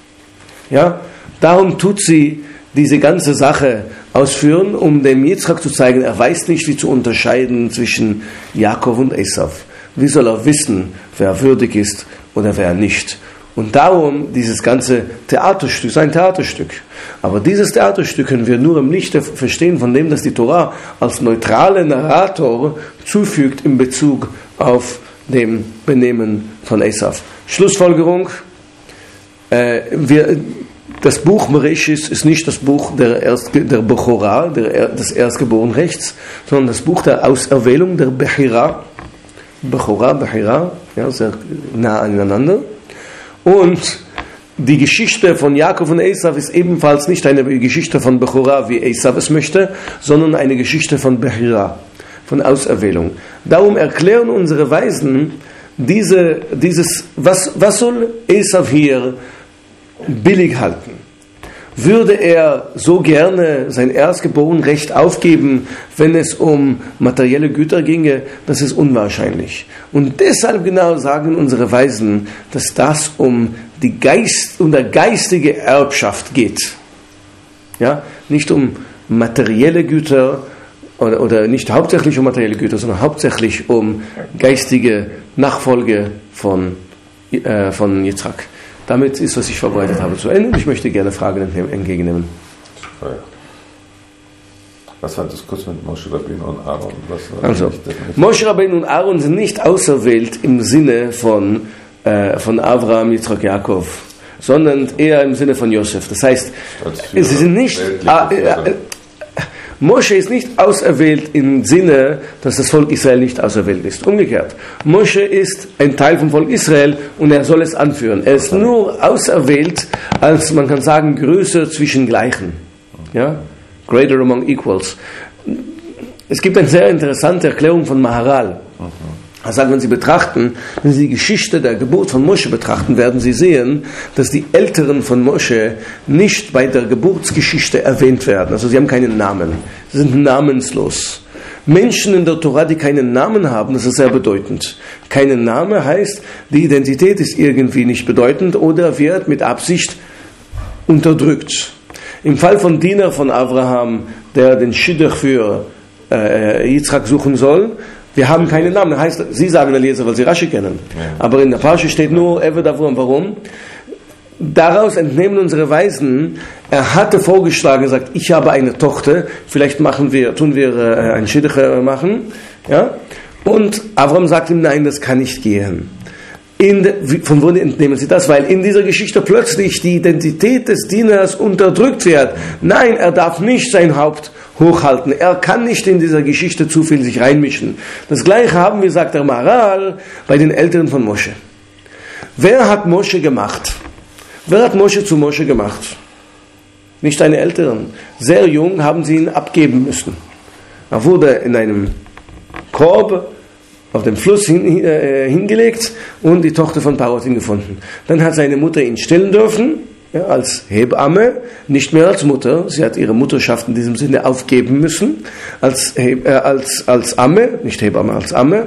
Ja, darum tut sie diese ganze Sache ausführen, um dem Yitzchak zu zeigen, er weiß nicht, wie zu unterscheiden zwischen Jakob und Esav. Wie soll er wissen, wer würdig ist oder wer nicht? Und darum dieses ganze Theaterstück, sein Theaterstück. Aber dieses Theaterstück können wir nur im Lichte verstehen von dem, dass die Torah als neutraler Narrator zufügt in Bezug auf dem Benehmen von Esav. Schlussfolgerung, äh, wir das Buch Bereshis ist nicht das Buch der, Erst, der Bechora, der, des Erstgeborenrechts, sondern das Buch der Auserwählung, der Bechira. Bechora, Bechira, ja, sehr nah aneinander. Und die Geschichte von Jakob und Esav ist ebenfalls nicht eine Geschichte von Bechora, wie Esav es möchte, sondern eine Geschichte von Bechira, von Auserwählung. Darum erklären unsere Weisen diese, dieses, was, was soll Esav hier billig halten? Würde er so gerne sein Erstgeborenrecht aufgeben, wenn es um materielle Güter ginge? Das ist unwahrscheinlich. Und deshalb genau sagen unsere Weisen, dass das um die Geist, um der geistige Erbschaft geht. Ja? Nicht um materielle Güter oder, oder nicht hauptsächlich um materielle Güter, sondern hauptsächlich um geistige Nachfolge von, äh, von Yitzchak. Damit ist, was ich vorbereitet habe, zu Ende. Ich möchte gerne Fragen entgegennehmen. Was war das kurz mit Moshe Rabbeinu und Aaron? Was also, Moshe Rabbeinu und Aaron sind nicht auserwählt im Sinne von, äh, von Abraham, Yitzchak, Jakob, sondern eher im Sinne von Josef. Das heißt, sie sind nicht... Äh, äh, Moshe ist nicht auserwählt im Sinne, dass das Volk Israel nicht auserwählt ist. Umgekehrt. Moshe ist ein Teil vom Volk Israel und er soll es anführen. Er ist nur auserwählt als, man kann sagen, Größe zwischen Gleichen. Ja? Greater among equals. Es gibt eine sehr interessante Erklärung von Maharal. Er sagt, wenn Sie betrachten, wenn Sie die Geschichte der Geburt von Moshe betrachten, werden Sie sehen, dass die Älteren von Moshe nicht bei der Geburtsgeschichte erwähnt werden. Also sie haben keinen Namen. Sie sind namenslos. Menschen in der Tora, die keinen Namen haben, das ist sehr bedeutend. Keinen Name heißt, die Identität ist irgendwie nicht bedeutend oder wird mit Absicht unterdrückt. Im Fall von Diener von Abraham, der den Shidduch für äh, Yitzchak suchen soll, wir haben keinen Namen. Das heißt, Sie sagen Eliezer, weil Sie Rashi kennen. Ja. Aber in der Parasche steht nur Eved Avram. Warum? Daraus entnehmen unsere Weisen, er hatte vorgeschlagen, gesagt, ich habe eine Tochter, vielleicht machen wir, tun wir äh, ein Shidduch machen. Ja? Und Avram sagt ihm, nein, das kann nicht gehen. In de, von wo entnehmen Sie das? Weil in dieser Geschichte plötzlich die Identität des Dieners unterdrückt wird. Nein, er darf nicht sein Haupt hochhalten. Er kann nicht in dieser Geschichte zu viel sich reinmischen. Das Gleiche haben wir, sagt der Maharal, bei den Eltern von Moshe. Wer hat Moshe gemacht? Wer hat Moshe zu Moshe gemacht? Nicht seine Eltern. Sehr jung haben sie ihn abgeben müssen. Er wurde in einem Korb auf dem Fluss hin, äh, hingelegt und die Tochter von Paro hat ihn gefunden. Dann hat seine Mutter ihn stillen dürfen, ja, als Hebamme, nicht mehr als Mutter. Sie hat ihre Mutterschaft in diesem Sinne aufgeben müssen, als, äh, als, als Amme, nicht Hebamme, als Amme.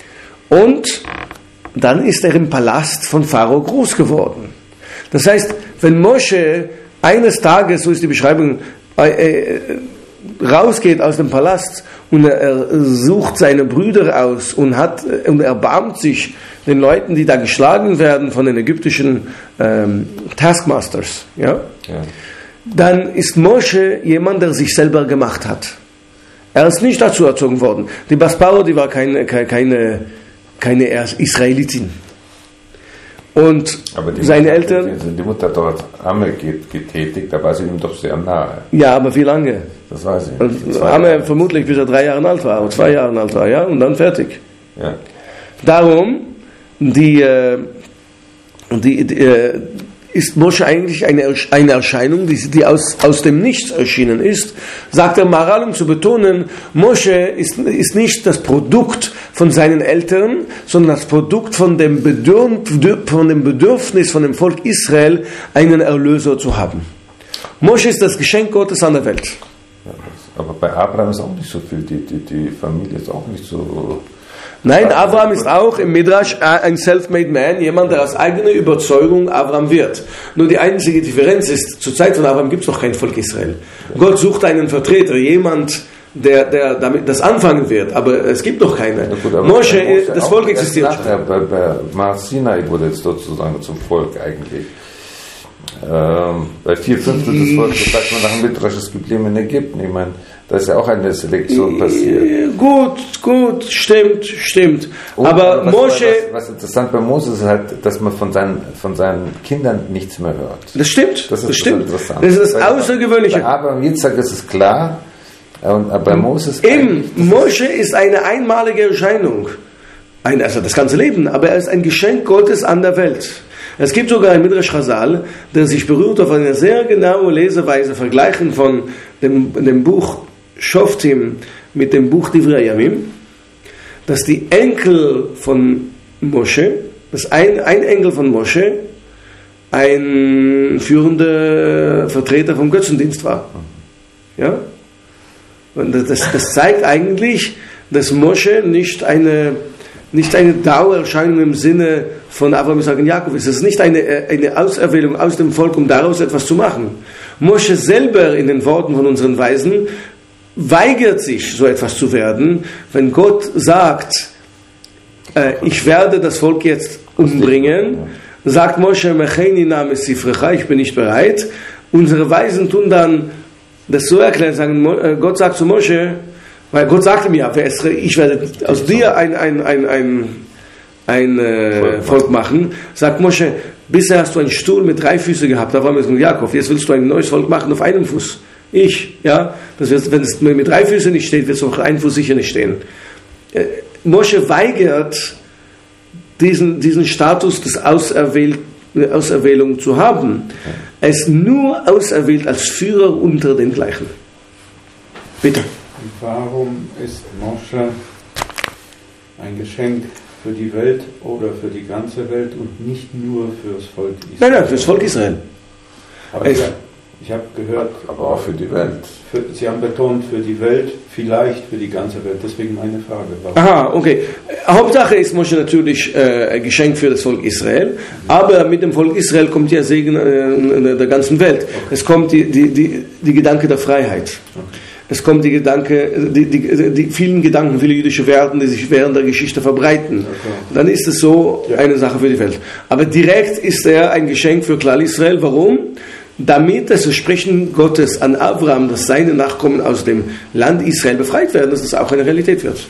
Und dann ist er im Palast von Pharao groß geworden. Das heißt, wenn Moshe eines Tages, so ist die Beschreibung, äh, äh, rausgeht aus dem Palast und er sucht seine Brüder aus und hat und erbarmt sich den Leuten, die da geschlagen werden von den ägyptischen ähm, Taskmasters, ja? Ja. Dann ist Moshe jemand, der sich selber gemacht hat. Er ist nicht dazu erzogen worden. Die Basparo, die war keine, keine, keine Israelitin. Und seine Mutter, Eltern... Die, die Mutter hat dort Amme getätigt, da war sie ihm doch sehr nahe. Ja, aber wie lange? Das weiß ich nicht. Amme vermutlich bis er drei Jahre alt war, oder zwei Jahre alt war, ja, und dann fertig. Ja. Darum, die, die, die ist Moshe eigentlich eine, eine Erscheinung, die, die aus, aus dem Nichts erschienen ist, sagt der Maharal, um zu betonen, Moshe ist, ist nicht das Produkt von seinen Eltern, sondern das Produkt von dem, Bedürf, von dem Bedürfnis von dem Volk Israel, einen Erlöser zu haben. Moshe ist das Geschenk Gottes an der Welt. Ja, aber bei Abraham ist auch nicht so viel, die, die, die Familie ist auch nicht so... Nein, Abraham ist auch im Midrash ein self-made man, jemand, der aus eigener Überzeugung Abraham wird. Nur die einzige Differenz ist, zur Zeit von Abraham gibt es noch kein Volk Israel. Gott sucht einen Vertreter, jemand, der, der damit das anfangen wird, aber es gibt noch keine. Gut, Moshe, das Volk existiert nachher, bei, bei Mar Sinai wurde jetzt sozusagen zum Volk eigentlich. Ähm, bei vier Fünftel des Volkes, das sagt man nach dem Midrash, es gibt Leben in Ägypten. Ich meine, da ist ja auch eine Selektion passiert. Gut, gut, stimmt, stimmt. Und aber was, Moshe... Was, was interessant bei Moses ist halt, dass man von seinen, von seinen Kindern nichts mehr hört. Das stimmt, das, ist das stimmt. Interessant. Das ist das Außergewöhnliche. Bei Abraham und Yitzchak ist es klar, und bei Moses... Eben, Moshe ist eine einmalige Erscheinung. Ein, also das ganze Leben, aber er ist ein Geschenk Gottes an der Welt. Es gibt sogar ein Midrash Chazal, der sich beruht auf eine sehr genaue Leseweise, Vergleichen von dem, dem Buch Shoftim mit dem Buch Divrei Yamim, dass die Enkel von Moshe, dass ein, ein Enkel von Moshe ein führender Vertreter vom Götzendienst war. Ja? Und das, das zeigt eigentlich, dass Moshe nicht eine, nicht eine Dauererscheinung im Sinne von Abraham, Isaac und Jakob ist. Es ist nicht eine, eine Auserwählung aus dem Volk, um daraus etwas zu machen. Moshe selber, in den Worten von unseren Weisen, weigert sich, so etwas zu werden, wenn Gott sagt, äh, ich werde das Volk jetzt umbringen, sagt Moshe, Mecheni Name Sifrecha, ich bin nicht bereit. Unsere Weisen tun dann das so erklären, sagen, Gott sagt zu Moshe, weil Gott sagte mir, ich werde aus dir ein, ein, ein, ein, ein äh, Volk machen, sagt Moshe, bisher hast du einen Stuhl mit drei Füßen gehabt, da war mir so Jakob, jetzt willst du ein neues Volk machen auf einem Fuß. Ich, ja, das wird, wenn es mit drei Füßen nicht steht, wird es auf einem Fuß sicher nicht stehen. Äh, Moshe weigert, diesen, diesen Status des Auserwähl, Auserwählung zu haben. Er ist nur auserwählt als Führer unter den Gleichen. Bitte. Warum ist Moshe ein Geschenk für die Welt oder für die ganze Welt und nicht nur für das Volk Israel? Nein, nein, für das Volk Israel. Aber ich, ich habe gehört, aber auch für die Welt. Für, Sie haben betont, für die Welt, vielleicht für die ganze Welt. Deswegen meine Frage. Warum? Aha, okay. Hauptsache ist Moshe natürlich äh, ein Geschenk für das Volk Israel, aber mit dem Volk Israel kommt ja Segen äh, der ganzen Welt. Okay. Es kommt die, die, die, die Gedanke der Freiheit. Okay. Es kommt die Gedanke, die, die, die vielen Gedanken, viele jüdische Werte, die sich während der Geschichte verbreiten. Okay. Dann ist es so eine Sache für die Welt. Aber direkt ist er ein Geschenk für Klal Israel. Warum? Damit das Versprechen Gottes an Abraham, dass seine Nachkommen aus dem Land Israel befreit werden, dass das auch eine Realität wird.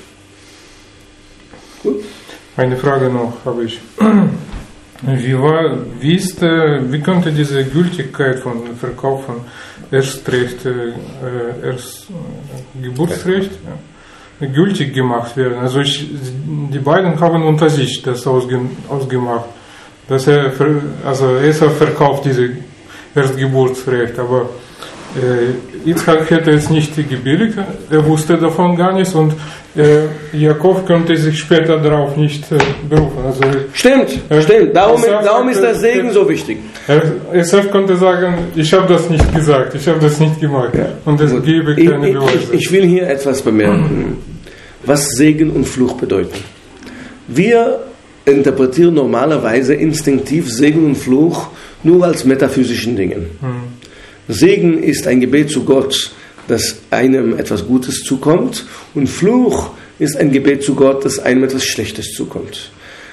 Gut. Eine Frage noch habe ich. Wie, war, wie, ist, wie konnte diese Gültigkeit von Verkauf von Erstrecht, äh, Erst, äh, Geburtsrecht ja, gültig gemacht werden? Also ich, die beiden haben unter sich das ausge, ausgemacht, dass er, also Esau verkauft diese Erstgeburtsrecht, aber äh, Yitzchak hätte es nicht gebilligt, er wusste davon gar nichts und äh, Jakob könnte sich später darauf nicht äh, berufen. Also, stimmt, äh, stimmt, darum, Esau darum ist der Segen so wichtig. Esau konnte sagen, ich habe das nicht gesagt, ich habe das nicht gemacht ja. Und es Gut. gebe keine ich, Beweise. Ich, ich will hier etwas bemerken, was Segen und Fluch bedeuten. Wir interpretieren normalerweise instinktiv Segen und Fluch nur als metaphysischen Dingen. Hm. Segen ist ein Gebet zu Gott, dass einem etwas Gutes zukommt, und Fluch ist ein Gebet zu Gott, dass einem etwas Schlechtes zukommt.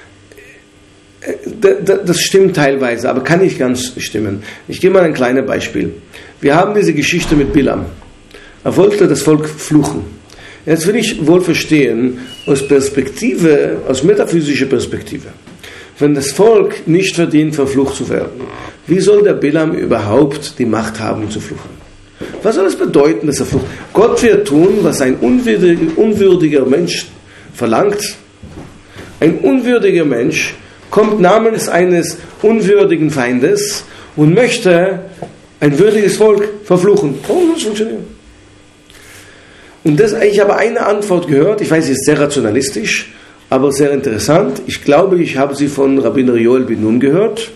Das stimmt teilweise, aber kann nicht ganz stimmen. Ich gebe mal ein kleines Beispiel. Wir haben diese Geschichte mit Bilam. Er wollte das Volk fluchen. Jetzt will ich wohl verstehen, aus Perspektive, aus metaphysischer Perspektive. Wenn das Volk nicht verdient, verflucht zu werden, wie soll der Bilam überhaupt die Macht haben, zu fluchen? Was soll es bedeuten, dass er flucht? Gott wird tun, was ein unwürdiger, unwürdiger Mensch verlangt. Ein unwürdiger Mensch kommt namens eines unwürdigen Feindes und möchte ein würdiges Volk verfluchen. Warum soll das funktionieren? Und das, ich habe eine Antwort gehört, ich weiß, sie ist sehr rationalistisch, aber sehr interessant. Ich glaube, ich habe sie von Rabbiner Joel Ben Nun gehört.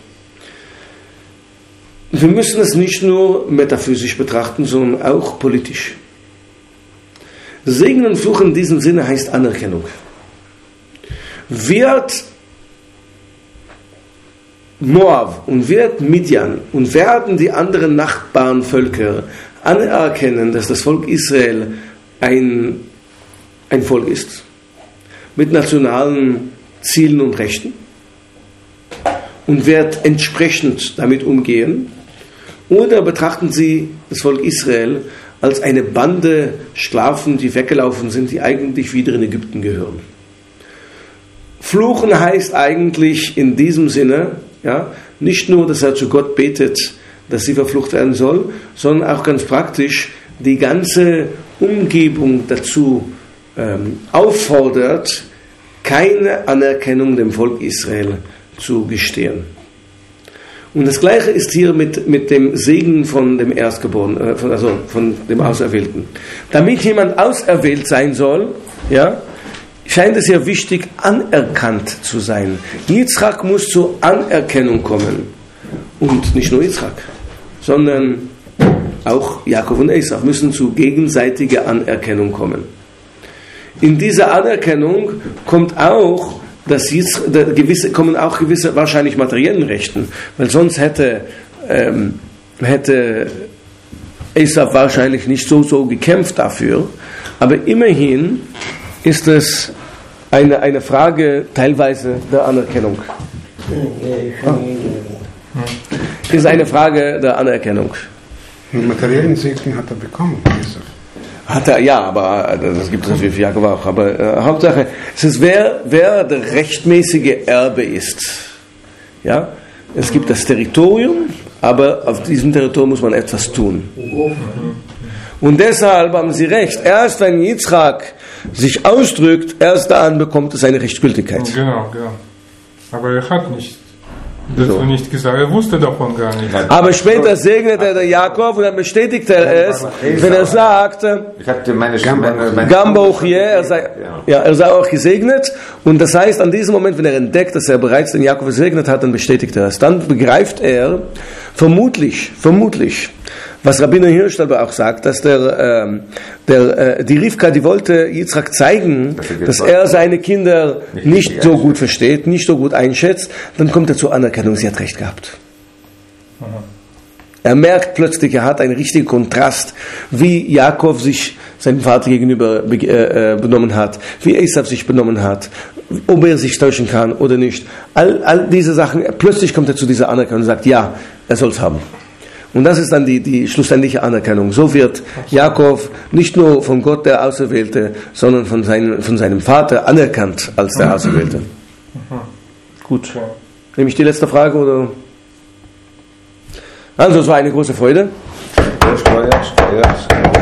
Wir müssen es nicht nur metaphysisch betrachten, sondern auch politisch. Segen und Fluch in diesem Sinne heißt Anerkennung. Wird Moab und wird Midian und werden die anderen Nachbarnvölker anerkennen, dass das Volk Israel ein, ein Volk ist, mit nationalen Zielen und Rechten, und wird entsprechend damit umgehen? Oder betrachten sie das Volk Israel als eine Bande Sklaven, die weggelaufen sind, die eigentlich wieder in Ägypten gehören? Fluchen heißt eigentlich in diesem Sinne, ja, nicht nur, dass er zu Gott betet, dass sie verflucht werden soll, sondern auch ganz praktisch die ganze Umgebung dazu ähm, auffordert, keine Anerkennung dem Volk Israel zu gestehen. Und das Gleiche ist hier mit, mit dem Segen von dem Erstgeborenen, äh, von, also von dem Auserwählten. Damit jemand auserwählt sein soll, ja, scheint es ja wichtig, anerkannt zu sein. Yitzchak muss zur Anerkennung kommen. Und nicht nur Yitzchak, sondern auch Jakob und Esau müssen zu gegenseitiger Anerkennung kommen. In dieser Anerkennung kommt auch dass jetzt gewisse, kommen auch gewisse wahrscheinlich materiellen Rechten, weil sonst hätte, ähm, hätte Esau wahrscheinlich nicht so, so gekämpft dafür, aber immerhin ist es eine, eine Frage teilweise der Anerkennung. Es ist eine Frage der Anerkennung. Den materiellen Segen hat er bekommen, Esau. Hat er, ja, aber das gibt es natürlich für Jakob auch. Aber äh, Hauptsache, es ist, wer, wer der rechtmäßige Erbe ist. Ja? Es gibt das Territorium, aber auf diesem Territorium muss man etwas tun. Und deshalb haben Sie recht. Erst wenn Yitzchak sich ausdrückt, erst dann bekommt es eine Rechtsgültigkeit. Genau, genau. Aber er hat nicht. Das so. nicht gesagt, er wusste davon gar nicht. Aber später segnet er der Jakob und dann bestätigt er es, wenn er sagt, ich hatte meine Gambauchje, er sei, ja, er sei auch gesegnet. Und das heißt, an diesem Moment, wenn er entdeckt, dass er bereits den Jakob gesegnet hat, dann bestätigt er es. Dann begreift er vermutlich, vermutlich, was Rabbiner Hirsch aber auch sagt, dass der, ähm, der, äh, die Rivka, die wollte Yitzchak zeigen, dass er seine Kinder nicht so gut versteht, nicht so gut einschätzt, dann kommt er zur Anerkennung, sie hat recht gehabt. Er merkt plötzlich, er hat einen richtigen Kontrast, wie Jakob sich seinem Vater gegenüber äh, benommen hat, wie Esau sich benommen hat, ob er sich täuschen kann oder nicht. All, all diese Sachen, plötzlich kommt er zu dieser Anerkennung und sagt, ja, er soll es haben. Und das ist dann die, die schlussendliche Anerkennung. So wird Jakob nicht nur von Gott der Auserwählte, sondern von seinem, von seinem Vater anerkannt als der Auserwählte. Gut. Nehme ich die letzte Frage, oder? Also, es war eine große Freude. Ja, ja, ja.